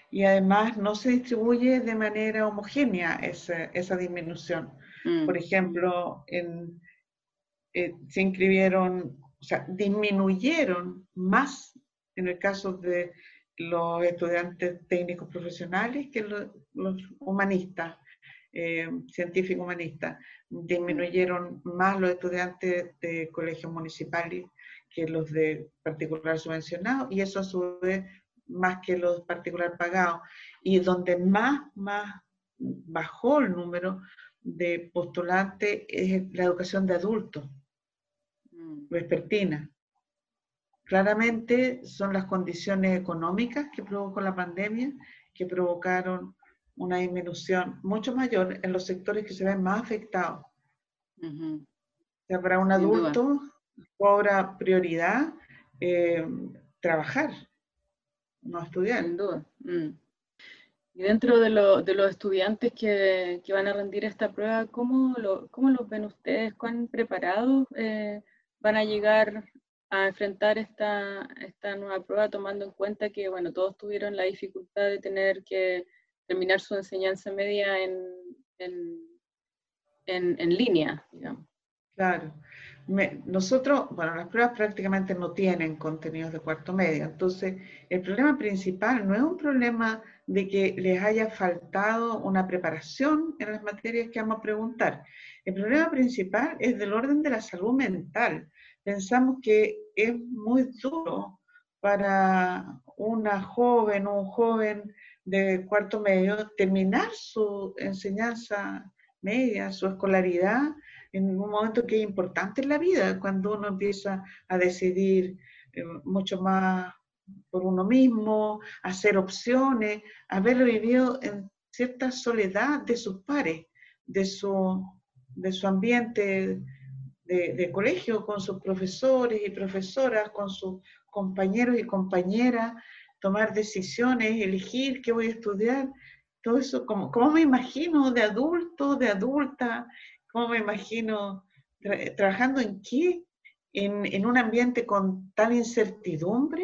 y además no se distribuye de manera homogénea esa, esa disminución. Mm. Por ejemplo, en, eh, se inscribieron, o sea, disminuyeron más en el caso de los estudiantes técnicos profesionales que los, los humanistas, eh, científicos humanistas. Disminuyeron más los estudiantes de colegios municipales que los de particular subvencionados, y eso a su vez más que los particular pagados. Y donde más, más bajó el número de postulantes es la educación de adultos, vespertina. Claramente son las condiciones económicas que provocó la pandemia que provocaron una disminución mucho mayor en los sectores que se ven más afectados. Uh-huh. O sea, para un adulto cobra prioridad eh, trabajar, no estudiar. Sin duda. Mm. Y dentro de, lo, de los estudiantes que, que van a rendir esta prueba, ¿cómo, lo, cómo los ven ustedes? ¿Cuán preparados eh, van a llegar a enfrentar esta, esta nueva prueba, tomando en cuenta que, bueno, todos tuvieron la dificultad de tener que terminar su enseñanza media en, en, en, en línea, digamos? Claro. Me, nosotros, bueno, las pruebas prácticamente no tienen contenidos de cuarto medio, entonces el problema principal no es un problema de que les haya faltado una preparación en las materias que vamos a preguntar. El problema principal es del orden de la salud mental. Pensamos que es muy duro para una joven o un joven de cuarto medio terminar su enseñanza media, su escolaridad, en un momento que es importante en la vida, cuando uno empieza a decidir eh, mucho más por uno mismo, a hacer opciones, haberlo vivido en cierta soledad de sus pares, de su, de su ambiente de, de colegio, con sus profesores y profesoras, con sus compañeros y compañeras, tomar decisiones, elegir qué voy a estudiar, todo eso, como, como me imagino de adulto, de adulta, cómo me imagino tra trabajando en qué, en, en un ambiente con tal incertidumbre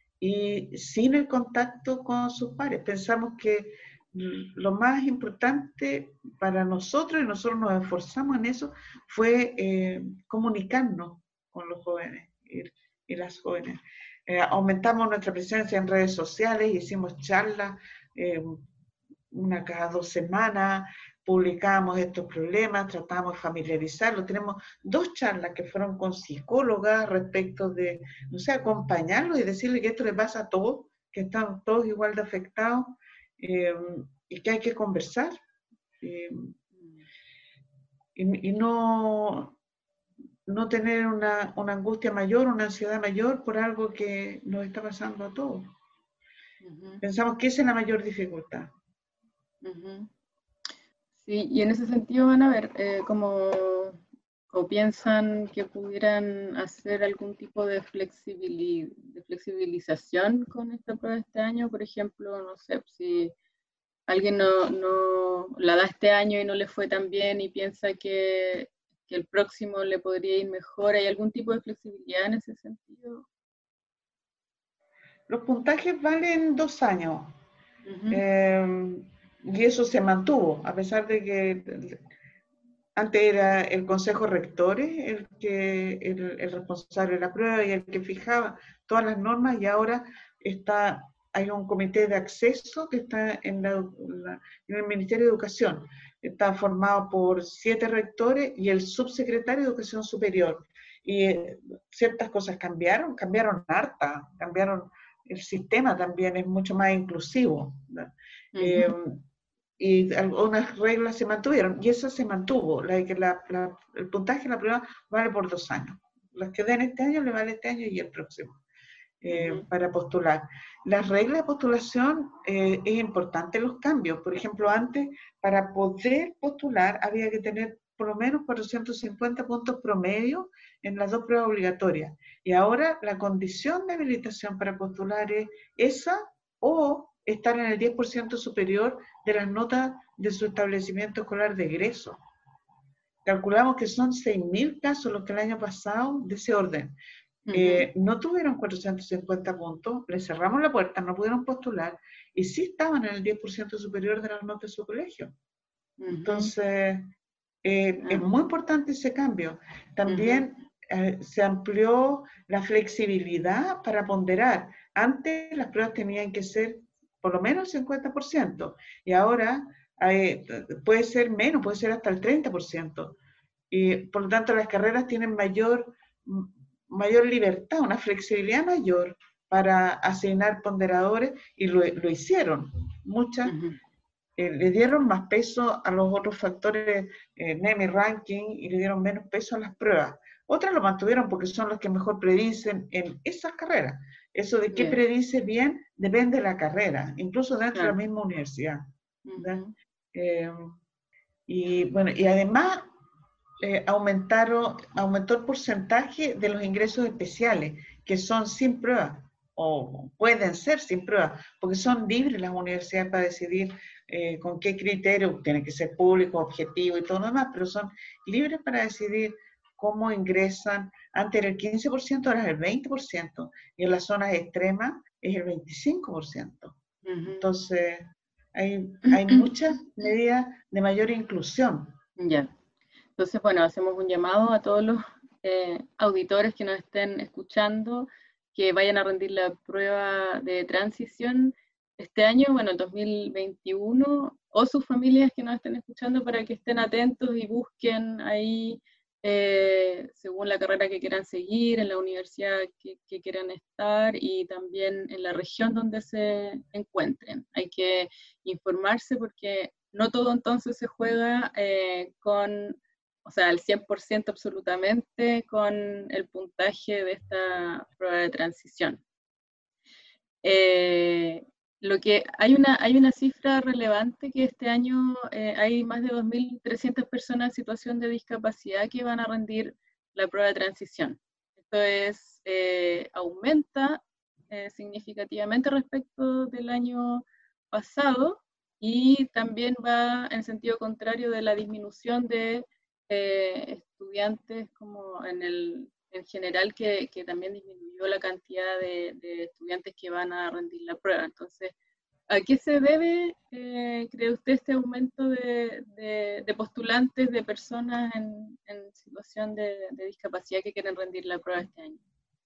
y sin el contacto con sus pares. Pensamos que lo más importante para nosotros, y nosotros nos esforzamos en eso, fue eh, comunicarnos con los jóvenes y, y las jóvenes. Eh, aumentamos nuestra presencia en redes sociales, hicimos charlas, eh, una cada dos semanas, publicamos estos problemas, tratamos de familiarizarlos. Tenemos dos charlas que fueron con psicólogas respecto de, no sé, acompañarlos y decirles que esto les pasa a todos, que están todos igual de afectados eh, y que hay que conversar. Eh, y, y no, no tener una, una angustia mayor, una ansiedad mayor por algo que nos está pasando a todos. Uh-huh. Pensamos que esa es la mayor dificultad. Uh-huh. Sí, y en ese sentido van a ver eh, como o piensan que pudieran hacer algún tipo de, flexibil, de flexibilización con esta prueba de este año, por ejemplo, no sé, si alguien no, no la da este año y no le fue tan bien y piensa que, que el próximo le podría ir mejor, ¿hay algún tipo de flexibilidad en ese sentido? Los puntajes valen dos años. Uh-huh. eh, y eso se mantuvo, a pesar de que antes era el Consejo Rectores el, que, el, el responsable de la prueba y el que fijaba todas las normas, y ahora está, hay un comité de acceso que está en, la, la, en el Ministerio de Educación. Está formado por siete rectores y el subsecretario de Educación Superior. Y eh, ciertas cosas cambiaron, cambiaron harta, cambiaron, el sistema también es mucho más inclusivo, ¿no? Uh-huh. eh, y algunas reglas se mantuvieron, y eso se mantuvo, la, la, la, el puntaje de la prueba vale por dos años. Las que den este año le vale este año y el próximo, eh, uh-huh. para postular. Las reglas de postulación, eh, es importante los cambios. Por ejemplo, antes, para poder postular, había que tener por lo menos cuatrocientos cincuenta puntos promedio en las dos pruebas obligatorias. Y ahora la condición de habilitación para postular es esa o estar en el diez por ciento superior de las notas de su establecimiento escolar de egreso. Calculamos que son seis mil casos los que el año pasado de ese orden. eh, no tuvieron cuatrocientos cincuenta puntos, les cerramos la puerta, no pudieron postular, y sí estaban en el diez por ciento superior de las notas de su colegio. Uh-huh. Entonces, eh, uh-huh. es muy importante ese cambio. También uh-huh. eh, se amplió la flexibilidad para ponderar. Antes las pruebas tenían que ser por lo menos el cincuenta por ciento, y ahora eh, puede ser menos, puede ser hasta el treinta por ciento. Y por lo tanto las carreras tienen mayor, mayor libertad, una flexibilidad mayor para asignar ponderadores, y lo, lo hicieron. Muchas uh-huh. eh, le dieron más peso a los otros factores, eh, NEM y ranking, y le dieron menos peso a las pruebas. Otras lo mantuvieron porque son los que mejor predicen en esas carreras. Eso de qué yeah. predice bien depende de la carrera, incluso dentro yeah. de la misma universidad. Uh-huh. eh, y bueno, y además eh, aumentaron, aumentó el porcentaje de los ingresos especiales, que son sin prueba, o pueden ser sin prueba, porque son libres las universidades para decidir eh, con qué criterio, tiene que ser público, objetivo y todo lo demás, pero son libres para decidir cómo ingresan. Antes era el quince por ciento, ahora es el veinte por ciento, y en las zonas extremas es el veinticinco por ciento. Uh-huh. Entonces, hay, hay muchas medidas de mayor inclusión. Ya. Yeah. Entonces, bueno, hacemos un llamado a todos los eh, auditores que nos estén escuchando, que vayan a rendir la prueba de transición este año, bueno, el dos mil veintiuno, o sus familias que nos estén escuchando, para que estén atentos y busquen ahí, eh, según la carrera que quieran seguir, en la universidad que, que quieran estar, y también en la región donde se encuentren. Hay que informarse porque no todo entonces se juega eh, con, o sea, al cien por ciento absolutamente con el puntaje de esta prueba de transición. Eh, Lo que hay una, hay una cifra relevante, que este año eh, hay más de dos mil trescientas personas en situación de discapacidad que van a rendir la prueba de transición. Esto es, eh, aumenta eh, significativamente respecto del año pasado, y también va en sentido contrario de la disminución de eh, estudiantes como en el en general, que, que también disminuyó la cantidad de, de estudiantes que van a rendir la prueba. Entonces, ¿a qué se debe, eh, cree usted, este aumento de, de, de postulantes, de personas en, en situación de, de discapacidad que quieren rendir la prueba este año?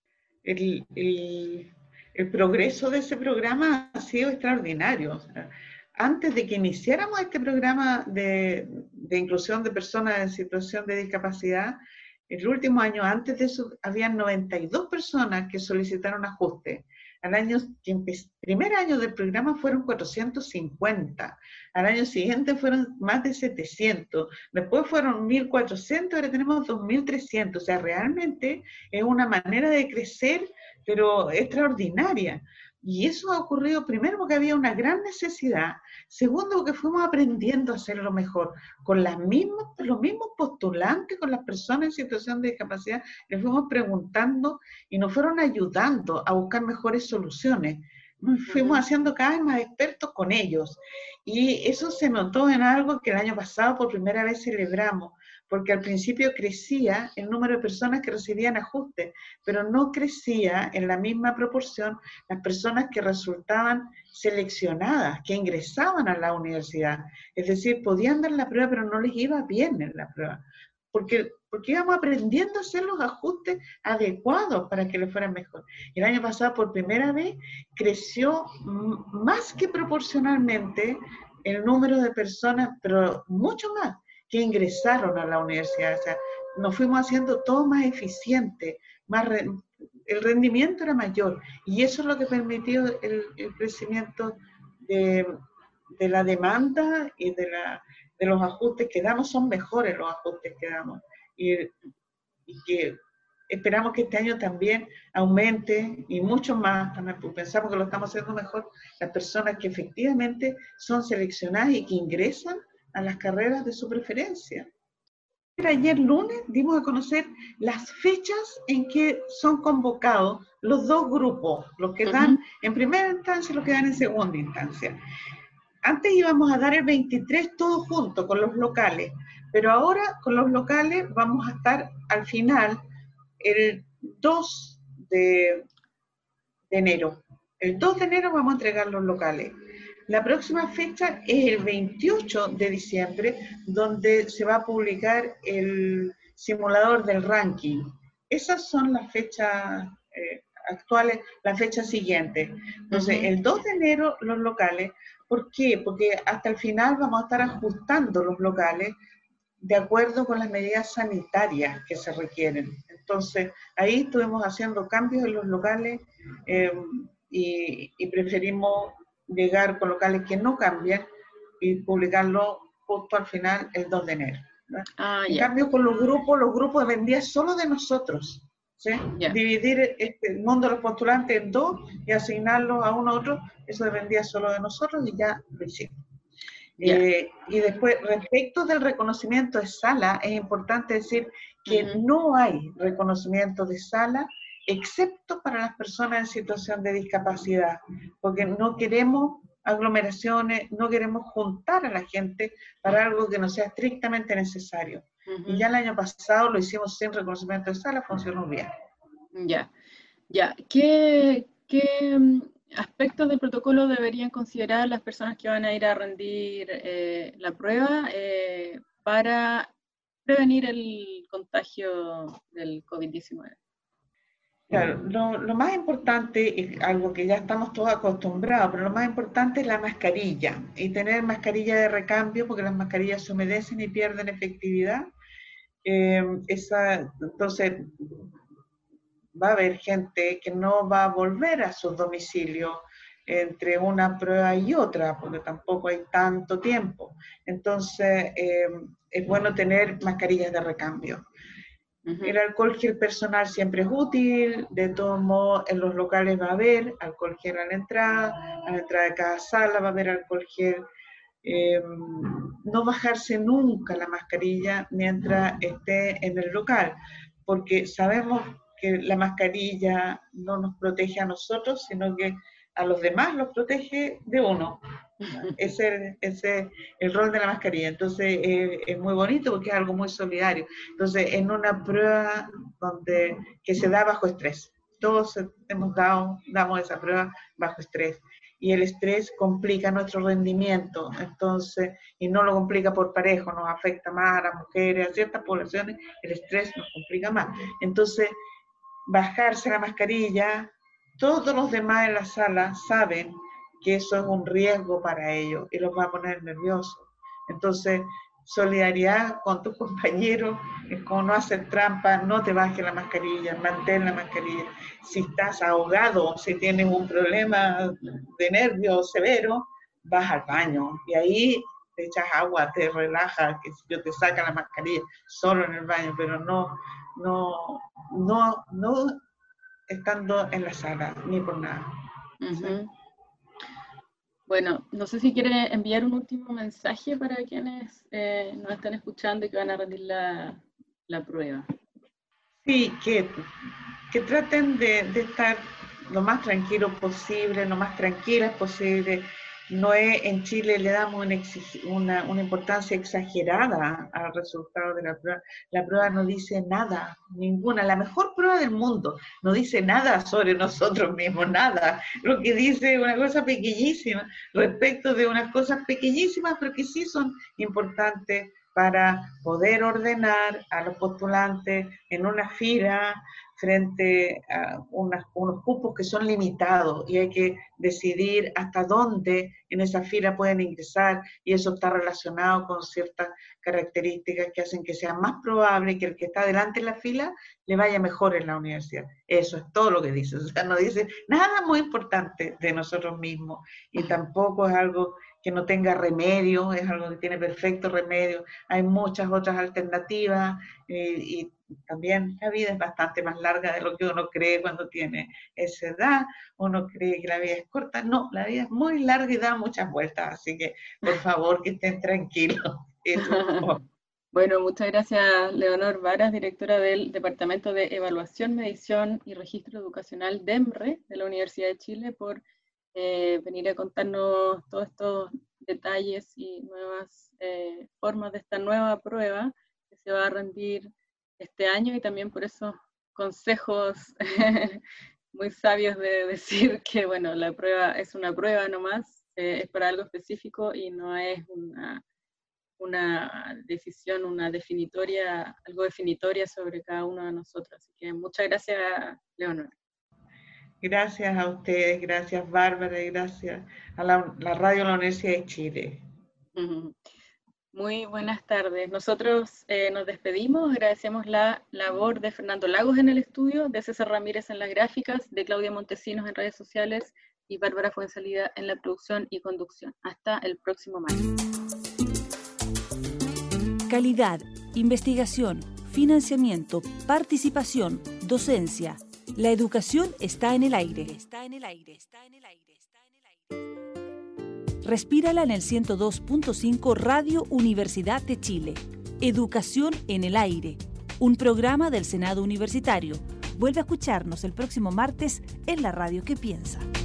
El, el, el progreso de ese programa ha sido extraordinario. O sea, antes de que iniciáramos este programa de, de inclusión de personas en situación de discapacidad, el último año, antes de eso, habían noventa y dos personas que solicitaron ajuste. Al año, el primer año del programa fueron cuatrocientos cincuenta, al año siguiente fueron más de setecientos, después fueron mil cuatrocientos, ahora tenemos dos mil trescientos. O sea, realmente es una manera de crecer, pero extraordinaria. Y eso ha ocurrido primero porque había una gran necesidad, segundo porque fuimos aprendiendo a hacerlo mejor, con las mismas, los mismos postulantes, con las personas en situación de discapacidad, les fuimos preguntando y nos fueron ayudando a buscar mejores soluciones. Nos fuimos haciendo cada vez más expertos con ellos, y eso se notó en algo que el año pasado por primera vez celebramos, porque al principio crecía el número de personas que recibían ajustes, pero no crecía en la misma proporción las personas que resultaban seleccionadas, que ingresaban a la universidad. Es decir, podían dar la prueba, pero no les iba bien en la prueba, porque, porque íbamos aprendiendo a hacer los ajustes adecuados para que les fueran mejor. El año pasado, por primera vez, creció más que proporcionalmente el número de personas, pero mucho más, que ingresaron a la universidad. O sea, nos fuimos haciendo todo más eficiente, más re, el rendimiento era mayor, y eso es lo que permitió el, el crecimiento de, de la demanda y de, la, de los ajustes que damos. Son mejores los ajustes que damos, y, y que esperamos que este año también aumente, y mucho más. También pensamos que lo estamos haciendo mejor, las personas que efectivamente son seleccionadas y que ingresan a las carreras de su preferencia. Ayer lunes dimos a conocer las fechas en que son convocados los dos grupos, los que dan en primera instancia y los que dan en segunda instancia. Antes íbamos a dar el veintitrés todos juntos con los locales, pero ahora con los locales vamos a estar al final el dos de, de enero. El dos de enero vamos a entregar los locales. La próxima fecha es el veintiocho de diciembre, donde se va a publicar el simulador del ranking. Esas son las fechas eh, actuales, la fecha siguiente. Entonces, uh-huh. el dos de enero los locales. ¿Por qué? Porque hasta el final vamos a estar ajustando los locales de acuerdo con las medidas sanitarias que se requieren. Entonces, ahí estuvimos haciendo cambios en los locales eh, y, y preferimos llegar con locales que no cambian y publicarlo justo al final, el dos de enero. Ah, en yeah. cambio, con los grupos, los grupos dependían solo de nosotros. ¿Sí? Yeah. Dividir este, el mundo de los postulantes en dos y asignarlos a uno a otro, eso dependía solo de nosotros y ya lo hicimos. Yeah. Eh, y después, respecto del reconocimiento de sala, es importante decir que uh-huh. no hay reconocimiento de sala excepto para las personas en situación de discapacidad, porque no queremos aglomeraciones, no queremos juntar a la gente para algo que no sea estrictamente necesario. Uh-huh. Y ya el año pasado lo hicimos sin reconocimiento de sala, funcionó bien. Ya, ya. ¿Qué, qué aspectos del protocolo deberían considerar las personas que van a ir a rendir eh, la prueba eh, para prevenir el contagio del COVID diecinueve? Claro, lo, lo más importante es algo que ya estamos todos acostumbrados, pero lo más importante es la mascarilla y tener mascarilla de recambio porque las mascarillas se humedecen y pierden efectividad. Eh, esa, entonces, va a haber gente que no va a volver a sus domicilios entre una prueba y otra, porque tampoco hay tanto tiempo. Entonces, eh, es bueno tener mascarillas de recambio. Uh-huh. El alcohol gel personal siempre es útil, de todos modos en los locales va a haber alcohol gel a la entrada, a la entrada de cada sala va a haber alcohol gel. Eh, no bajarse nunca la mascarilla mientras esté en el local, porque sabemos que la mascarilla no nos protege a nosotros, sino que a los demás los protege de uno. Ese es el, el rol de la mascarilla. Entonces eh, es muy bonito porque es algo muy solidario. Entonces, en una prueba donde, que se da bajo estrés, todos hemos dado, damos esa prueba bajo estrés. Y el estrés complica nuestro rendimiento, entonces, y no lo complica por parejo, nos afecta más a las mujeres, a ciertas poblaciones, el estrés nos complica más. Entonces, bajarse la mascarilla, todos los demás en la sala saben que eso es un riesgo para ellos y los va a poner nerviosos. Entonces, solidaridad con tus compañeros, es como no hacer trampa, no te bajes la mascarilla, mantén la mascarilla. Si estás ahogado, si tienes un problema de nervio severo, vas al baño y ahí te echas agua, te relajas, que si yo te saca la mascarilla solo en el baño, pero no, no, no, no estando en la sala, ni por nada. Uh-huh. ¿Sí? Bueno, no sé si quiere enviar un último mensaje para quienes eh, nos están escuchando y que van a rendir la, la prueba. Sí, que, que traten de, de estar lo más tranquilos posible, lo más tranquilas posible. No es, en Chile le damos una, una, una importancia exagerada al resultado de la prueba. La prueba no dice nada, ninguna. La mejor prueba del mundo no dice nada sobre nosotros mismos, nada. Lo que dice es una cosa pequeñísima respecto de unas cosas pequeñísimas, pero que sí son importantes para poder ordenar a los postulantes en una fila frente a unas, unos cupos que son limitados y hay que decidir hasta dónde en esa fila pueden ingresar y eso está relacionado con ciertas características que hacen que sea más probable que el que está delante en la fila le vaya mejor en la universidad. Eso es todo lo que dice, o sea, no dice nada muy importante de nosotros mismos y tampoco es algo que no tenga remedio, es algo que tiene perfecto remedio. Hay muchas otras alternativas eh, y también la vida es bastante más larga de lo que uno cree cuando tiene esa edad. Uno cree que la vida es corta. No, la vida es muy larga y da muchas vueltas, así que por favor que estén tranquilos. Bueno, muchas gracias Leonor Varas, directora del Departamento de Evaluación, Medición y Registro Educacional DEMRE de la Universidad de Chile por Eh, venir a contarnos todos estos detalles y nuevas eh, formas de esta nueva prueba que se va a rendir este año y también por eso consejos muy sabios de decir que, bueno, la prueba es una prueba nomás, eh, es para algo específico y no es una, una decisión, una definitoria, algo definitoria sobre cada uno de nosotros. Así que muchas gracias, Leonor. Gracias a ustedes, gracias Bárbara y gracias a la, la radio de la Universidad de Chile. Uh-huh. Muy buenas tardes. Nosotros eh, nos despedimos, agradecemos la labor de Fernando Lagos en el estudio, de César Ramírez en las gráficas, de Claudia Montesinos en redes sociales y Bárbara Fuensalida en la producción y conducción. Hasta el próximo martes. Calidad, investigación, financiamiento, participación, docencia. La educación está en el aire. Está en el aire, está en el aire, está en el aire. Respírala en el ciento dos punto cinco Radio Universidad de Chile. Educación en el aire. Un programa del Senado Universitario. Vuelve a escucharnos el próximo martes en la radio que piensa.